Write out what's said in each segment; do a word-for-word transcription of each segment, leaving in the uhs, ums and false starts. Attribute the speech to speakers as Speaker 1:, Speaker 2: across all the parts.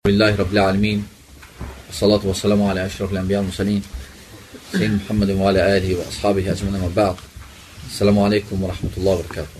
Speaker 1: Billahi Rabbil Alemin. Salatu və salamu alə əşrafil ənbiya müsəlin. Seyyid Muhammedin və alə əlihi və ashabihi əcmənə və bə'd. Selamu aleykum və rəhmətullahi və bərəkatuhu.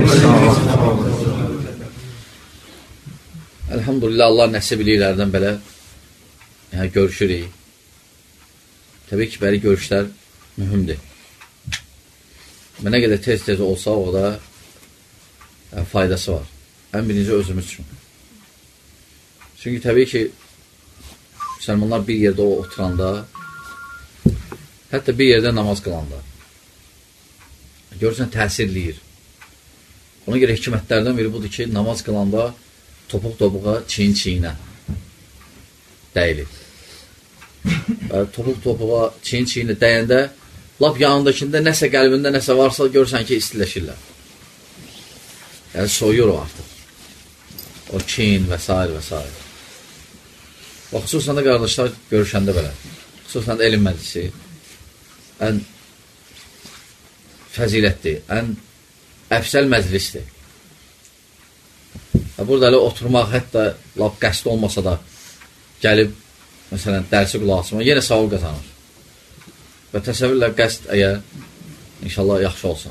Speaker 1: Elhamdülillah, Allah nəsib eləyirlərdən belə yəni, görüşürük. Təbii ki, bəli görüşlər mühümdir. Və nə qədər tez-tez olsa, o da yəni, faydası var. Ən birinci özümüz üçün. Çünki təbii ki, müsəlmanlar bir yerdə oturanda, hətta bir yerdə namaz qılanda, görürsən, təsirləyir. Ona görə hikmətlərdən biri budur ki, namaz qılanda topuq-topuğa, çiyin-çiyinə dəyilir. Topuq-topuğa, çiyin-çiyinə dəyəndə, lap yanındakində nəsə qəlbində nəsə varsa, görürsən ki, istiləşirlər. Yəni, soyur o artıq. O kin və s. və s. Və xüsusən də qardaşlar görüşəndə belə, xüsusən də elm məclisi ən fəzilətdir, ən əfsəl məclisdir. Burada elə oturmaq, hətta lap qəsd olmasa da gəlib, məsələn, dərsi qulaq asmaq, yenə savab qazanır. Və təsəvvürlə qəsd əgər, inşallah, yaxşı olsa.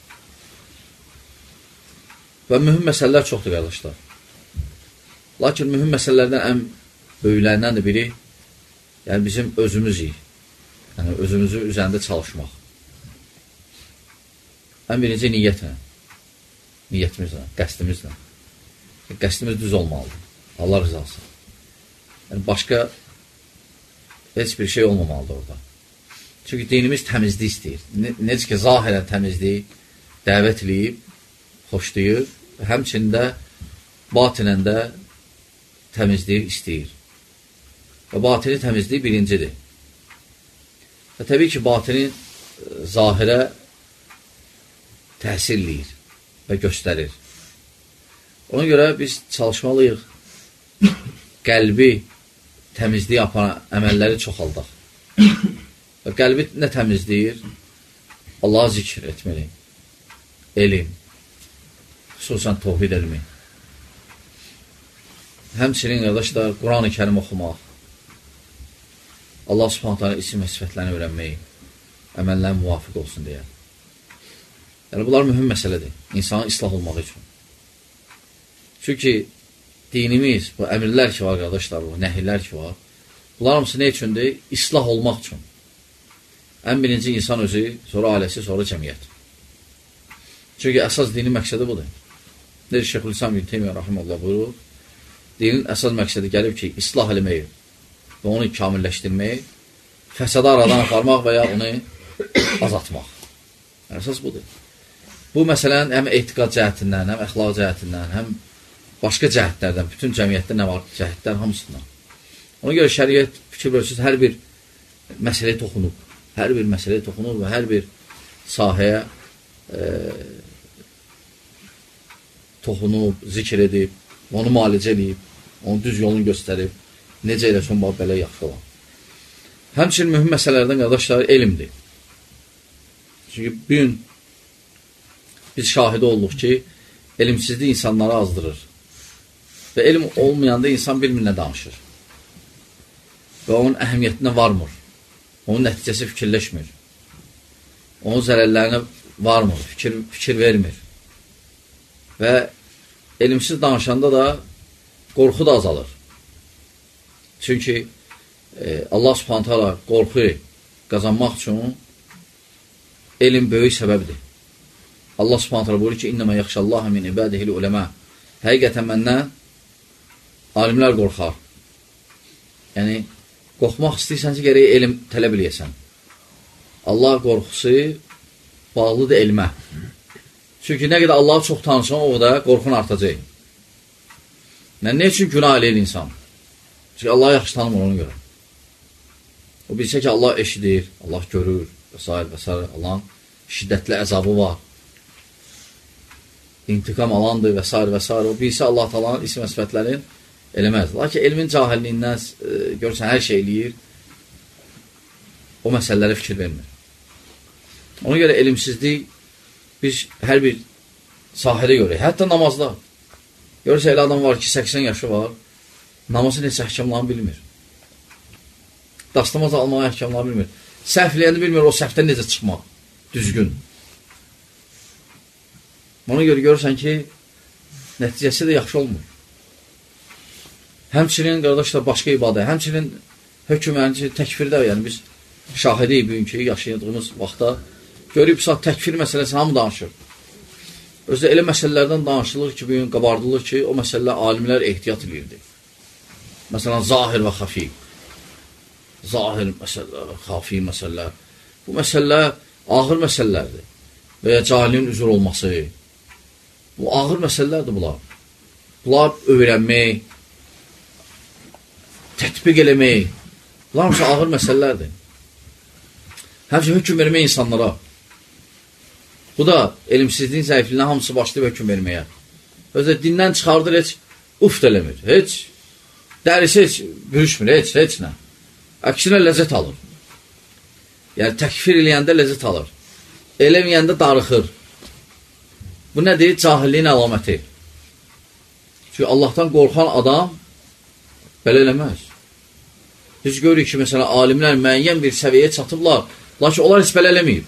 Speaker 1: Və mühüm məsələlər çoxdur, qardaşlar. Lakin mühüm məsələlərdən ən böyüklərindən də biri, yəni bizim özümüzük. Yəni, özümüzü üzərində çalışmaq. Ən birinci niyyətlə. Niyyətimizlə, qəsdimizlə. Qəsdimiz düz olmalıdır. Allah rızası. Yəni, başqa heç bir şey olmamalıdır orada. Çünki dinimiz təmizlik istəyir. Ne necə ki, zahirən təmizlik dəvət eləyib, xoşlayır, həmçində batinən də təmizliyi istəyir. Və batini təmizliyi birincidir. Və təbii ki, batini zahirə təsirləyir və göstərir. Ona görə biz çalışmalıyıq, qəlbi təmizliyi yapan əməlləri çoxaldaq. Və qəlbi nə təmizləyir? Allah'a zikr etməli, elm, xüsusən tohid elmi. Həmçinin, qardaşlar, Quran-ı Kərim oxumaq, Allah subhanət hələ isim və sifətlərini öyrənmək, əməllərin müvafiq olsun deyə. Yəni, bunlar mühüm məsələdir, insanın islah olmaq üçün. Çünki dinimiz, bu əmirlər ki var, qardaşlar, bu nəhilər ki var, bunlar hamısı nə üçündür? İslah olmaq üçün. Ən birinci insan özü, sonra ailəsi, sonra cəmiyyət. Çünki əsas dinin məqsədi budur. Necə Şeyxülislam ibn Teymiyyə rahimehullah buyurur, dinin əsas məqsədi gəlib ki, islah eləmək və onu kamilləşdirmək, fəsədə aradan aparmaq və ya onu azaltmaq. Yəni, əsas budur. Bu məsələnin həm etiqad cəhətindən, həm əxlaq cəhətindən, həm başqa cəhətlərdən, bütün cəmiyyətdə nə var cəhətlər hamısından. Ona görə şəriət fikir bölürsüz, hər bir məsələyə toxunub, hər bir məsələyə toxunub və hər bir sahəyə e, toxunub, zikr edib, onu müalicə edib, onu düz yolunu göstərib, necə eləsin, bax, belə yaxşı olan. Həmçinin mühüm məsələlərdən, qardaşlar, elmdir. Çünki bir gün biz şahidi olduq ki, elmsizlik insanları azdırır. Və elm olmayanda insan bir-birinə danışır. Və onun əhəmiyyətinə varmır. Onun nəticəsi fikirləşmir. Onun zərərlərinə varmır, fikir, fikir vermir. Və elmsiz danışanda da qorxu da azalır. Çünki e, Allah subhanət hələ qorxu qazanmaq üçün elm böyük səbəbdir. Allah subhanət hələ buyurur ki, İnnəmə yaxşəllahə min ibadihil uləmə. Həqiqətən məndən alimlər qorxar. Yəni, qorxmaq istəyirsən ki, gərək elm tələb eləyəsən. Allah qorxusu bağlıdır elmə. Çünki nə qədər Allahı çox tanısan, o da qorxun artacaq. Yəni, nə üçün günah eləyir insan? Çünki Allahı yaxşı tanımır ona görə. O bilsə ki, Allah eşidir, Allah görür və s. və s. Allahın şiddətli əzabı var. İntiqam alandır və s. və s. O bilsə Allah talanın isim və sifətlərin eləməz. Lakin elmin cahilliyindən e, görürsən, hər şey eləyir, o məsələlərə fikir vermir. Ona görə elmsizlik biz hər bir sahədə görürük. Hətta namazda. Görürsə, elə adam var ki, səksən yaşı var, namazın heç əhkamlarını bilmir. Dastamaz almağı əhkamlarını bilmir. Səhvləyəni bilmir, o səhvdən necə çıxmaq, düzgün. Ona görə görürsən ki, nəticəsi də yaxşı olmur. Həmçinin, qardaşlar, başqa ibadə, həmçinin hökümənci təkfirdə, yəni biz şahidiyik bugünkü yaşayırdığımız vaxtda, görüb, təkfir məsələsi hamı danışır. Özdə elə məsələlərdən danışılır ki, bugün qabardılır ki, o məsələlər alimlər ehtiyat edirdi. Məsələn, zahir və xafi. Zahir məsələlər, xafi məsələlər. Bu məsələlər ağır məsələlərdir. Və ya cahilin üzr olması. Bu ağır məsələlərdir bunlar. Bunlar öyrənmək, tətbiq eləmək. Bunlar hamısı ağır məsələlərdir. Həmçə hökm vermək insanlara. Bu da elmsizliyin zəifliyinə hamısı başlayıb hökm verməyə. Özdə dindən çıxardır, heç uft eləmir. Heç dərisi heç bürüşmür, heç, heç nə. Əksinə ləzzət alır. Yəni, təkfir eləyəndə ləzzət alır. Eləməyəndə darıxır. Bu nədir? Cahilliyin əlaməti. Çünki Allahdan qorxan adam belə eləməz. Biz görürük ki, məsələn, alimlər müəyyən bir səviyyəyə çatıblar, lakin onlar heç belə eləməyib.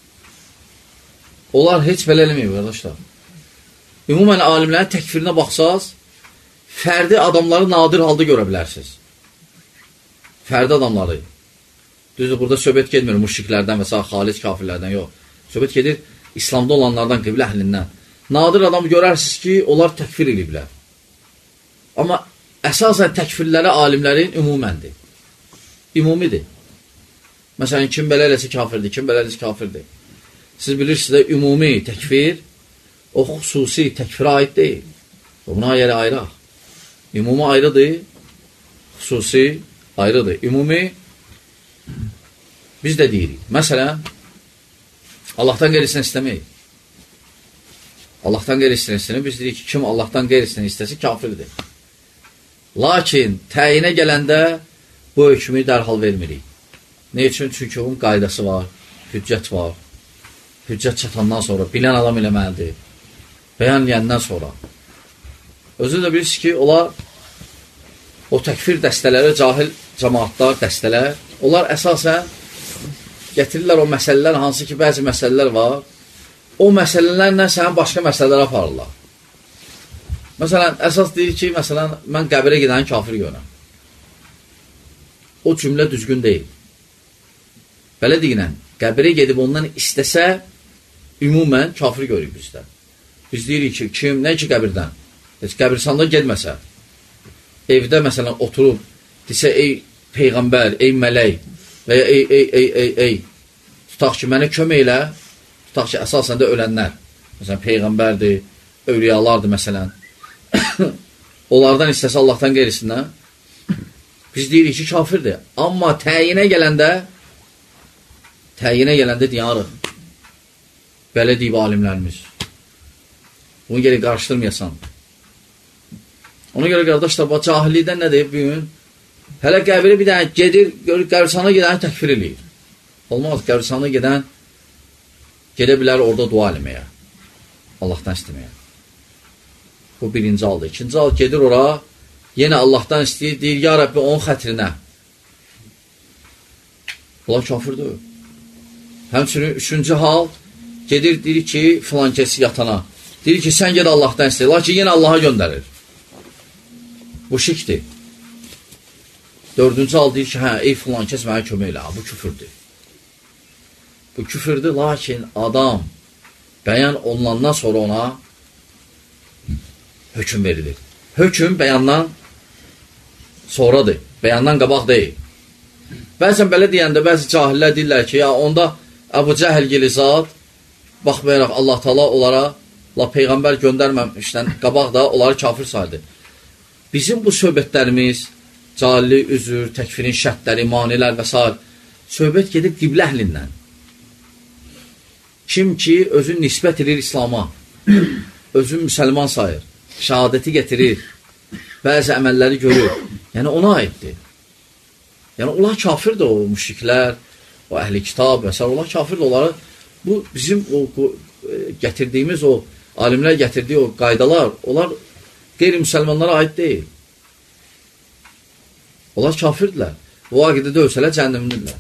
Speaker 1: Onlar heç belə eləməyib, qardaşlar. Ümumən, alimlərin təkfirinə baxsaz, fərdi adamları nadir halda görə bilərsiniz. Fərdi adamları. Düzdür, burada söhbət gedmir müşriklərdən və s. xalic kafirlərdən, yox. Söhbət gedir İslamda olanlardan, qiblə əhlindən. Nadir adam görərsiniz ki, onlar təkfir ediblər. Amma əsasən təkfirləri alimlərin ümuməndir. Ümumidir. Məsələn, kim belə eləsə kafirdir, kim belə eləsə kafirdir. Siz bilirsiniz də, ümumi təkfir, o xüsusi təkfirə aid deyil. Buna yeri ayraq. Ümumi ayrıdır, xüsusi ayrıdır. Ümumi, biz də deyirik. Məsələn, Allahdan qeyrisini istəmək. Allahdan qeyrisini istəmək, biz deyirik ki, kim Allahdan qeyrisini istəsə, kafirdir. Lakin, təyinə gələndə bu hökmü dərhal vermirik. Ne üçün? Çünki onun qaydası var, hüccət var. Hüccət çatandan sonra, bilən adam eləməlidir. Bəyan eləyəndən sonra. Özü də bilirsiniz ki, onlar o təkfir dəstələri, cahil cəmaatlar, dəstələr, onlar əsasən gətirirlər o məsələlər, hansı ki, bəzi məsələlər var, o məsələlərlə sənə başqa məsələlər aparırlar. Məsələn, əsas deyir ki, məsələn, mən qəbirə gedəni kafir görəm. O cümlə düzgün deyil. Belə deyilən, qəbirə gedib ondan istəsə, ümumən kafir görürük bizdə. Biz deyirik ki, kim, nə ki qəbirdən? Heç qəbirstanda gedməsə, evdə məsələn oturub, desə, ey Peyğəmbər, ey mələk və ya ey, ey, ey, ey, ey, tutaq ki, mənə kömək elə, tutaq ki, əsasən də ölənlər, məsələn, Peyğəmbərdir, övliyalardır, məsələn, onlardan istəsə Allahdan qeyrisindən, biz deyirik ki, kafirdir. Amma təyinə gələndə, təyinə gələndə deyarıq, belə deyib alimlərimiz. Bunu gəlir qarışdırmayasan. Ona görə qardaşlar, bu cahillikdən nə deyib bugün? Hələ qəbirə bir dənə gedir, qəbiristana gedəni təkfir eləyir. Olmaz, qəbiristana gedən gedə bilər orada dua eləməyə. Allahdan istəməyə. Bu birinci haldır. İkinci hal gedir ora, yenə Allahdan istəyir, deyir, ya Rəbbi, onun xətrinə. Bunlar kafirdir. Həmçinin üçüncü hal, gedir, deyir ki, filan kəsi yatana. Deyir ki, sən ged Allahdan istəyir. Lakin yenə Allaha göndərir. Bu şirkdir. Dördüncü hal deyir ki, hə, ey filan kəs mənə kömək elə. Bu küfürdür. Bu küfürdür, lakin adam bəyan olunandan sonra ona hökm verilir. Hökm bəyandan sonradır. Bəyandan qabaq deyil. Bəzən belə deyəndə, bəzi cahillər deyirlər ki, ya onda Əbu Cəhil gili zat, baxmayaraq Allah Taala onlara, la Peyğəmbər göndərməmişdən qabaq da onları kafir saydı. Bizim bu söhbətlərimiz, cahillik, üzür, təkfirin şərtləri, manilər və s. söhbət gedib qiblə əhlindən. Kim ki, özün nisbət edir İslama, özün müsəlman sayır, şəhadəti gətirir, bəzi əməlləri görür, yəni ona aiddir. Yəni, onlar kafirdir o müşriklər, o əhli kitab və s. Onlar kafirdir, onları, bu bizim o, o, gətirdiyimiz o, alimlər gətirdiyi o qaydalar, onlar qeyri-müsəlmanlara aid deyil. Onlar kafirdirlər. O aqidə ölsələr cəhənnəmlidirlər.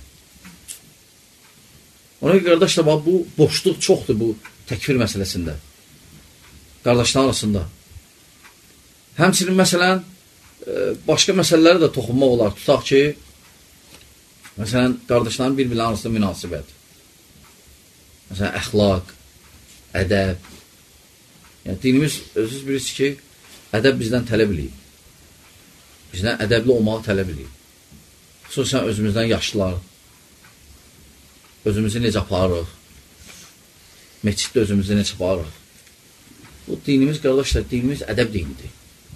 Speaker 1: Ona görə qardaşlar, bu boşluq çoxdur bu təkfir məsələsində. Qardaşlar arasında. Həmçinin, məsələn, başqa məsələləri də toxunmaq olar. Tutaq ki, məsələn, qardaşların bir-birinin arasında münasibət. Məsələn, əxlaq, ədəb. Yəni, dinimiz, özünüz bilirsiniz ki, ədəb bizdən tələb eləyib. Bizdən ədəbli olmağı tələb eləyib. Xüsusən özümüzdən yaşlılar, özümüzü necə aparırıq, meçiddə özümüzü necə aparırıq. Bu dinimiz, qardaşlar, dinimiz ədəb dinidir.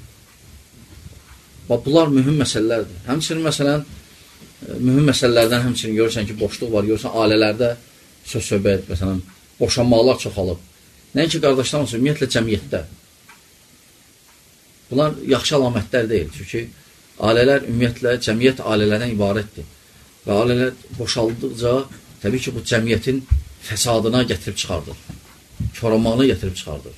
Speaker 1: Bax, bunlar mühüm məsələlərdir. Həmçinin, məsələn, mühüm məsələlərdən həmçinin görürsən ki, boşluq var, görürsən, ailələrdə söz-söhbət, məsələn, boşanmalar çoxalıb. Nəinki, qardaşlar, olsun, ümumiyyətlə, cəmiyyətdə. Bunlar yaxşı əlamətlər deyil. Çünki ailələr, ümumiyyətlə, cəmiyyət ailələrdən ibarətdir. Və ailələr boşaldıqca, təbii ki, bu cəmiyyətin fəsadına gətirib çıxardır. Koramağına gətirib çıxardır.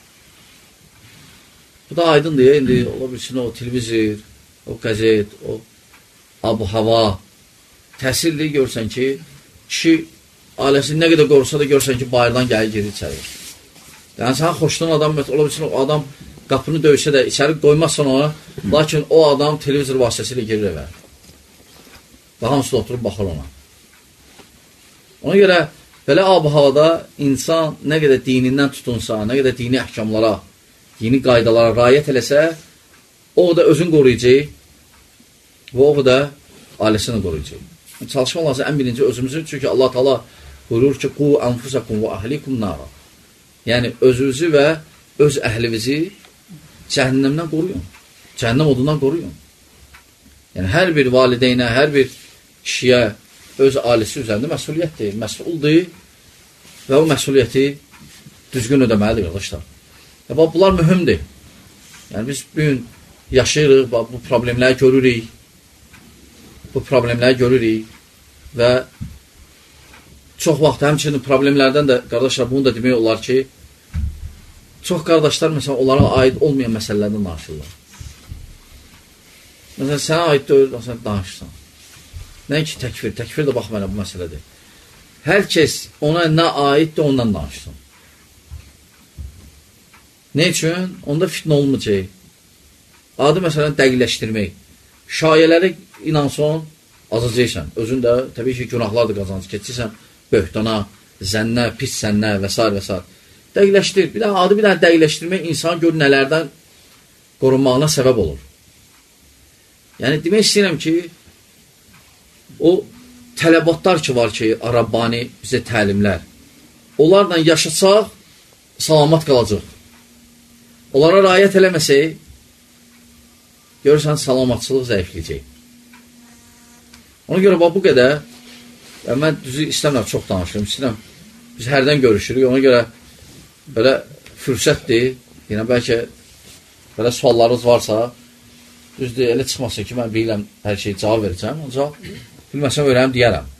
Speaker 1: Bu da aydındır, indi ola bilsin o televizor, o qəzet, o abu-hava təsirli görsən ki, kişi ailəsini nə qədər qorusa da görsən ki, bayırdan gəlir, gelir içəri. Yəni, sən xoşdan adam, ola bilsin o adam qapını döysə də içəri qoymazsan ona, lakin o adam televizor vasitəsilə girir evə. Və hamısı da oturub baxır ona. Ona görə, belə abu-havada insan nə qədər dinindən tutunsa, nə qədər dini əhkamlara, dini qaydalara rayət eləsə, o da özün qoruyacaq və o da ailəsini qoruyacaq. Çalışmaq lazım ən birinci özümüzü, çünki Allah Taala buyurur ki, qu anfusakum və ahlikum nara. Yəni, özünüzü və öz əhlinizi cəhənnəmdən qoruyun. Cəhənnəm odundan qoruyun. Yəni, hər bir valideynə, hər bir kişiyə öz ailesi üzərində məsuliyyətdir, məsuldur və o məsuliyyəti düzgün ödəməlidir, qardaşlar. Ya, bax, bunlar mühümdir. Yəni, biz bugün yaşayırıq, bax, bu problemləri görürük, bu problemləri görürük və çox vaxt həmçinin problemlərdən də, qardaşlar, bunu da demək olar ki, çox qardaşlar, məsələn, onlara aid olmayan məsələlərdən danışırlar. Məsələn, sənə aid deyil, məsələn, danışırsan. Nə ki, təkfir, təkfir də bax mənə bu məsələdir. Hər kəs ona nə aiddir, ondan danışsın. Ne üçün? Onda fitnə olmayacaq. Adı, məsələn, dəqiqləşdirmək. Şayələri inanson, azacaqsan. Özün də, təbii ki, günahlar da qazancı. Keçirsən böhtana, zənnə, pis sənnə və s. və s. Dəqiqləşdir. Bir dənə adı bir dənə dəqiqləşdirmək insan gör nələrdən qorunmağına səbəb olur. Yəni, demək istəyirəm ki, o tələbatlar ki var ki, Rabbani bizə təlimlər, onlarla yaşasaq, salamat qalacaq. Onlara rayət eləməsək, görürsən, salamatçılıq zəifləyəcək. Ona görə, bax, bu qədər, mən düzü istəmirəm, çox danışırım, istəyirəm, biz hərdən görüşürük, ona görə belə fürsətdir, yenə bəlkə belə suallarınız varsa, düzdür, elə çıxmasın ki, mən bilirəm, hər şeyi cavab verəcəm, ancaq bilməsəm, öyrənəm, deyərəm.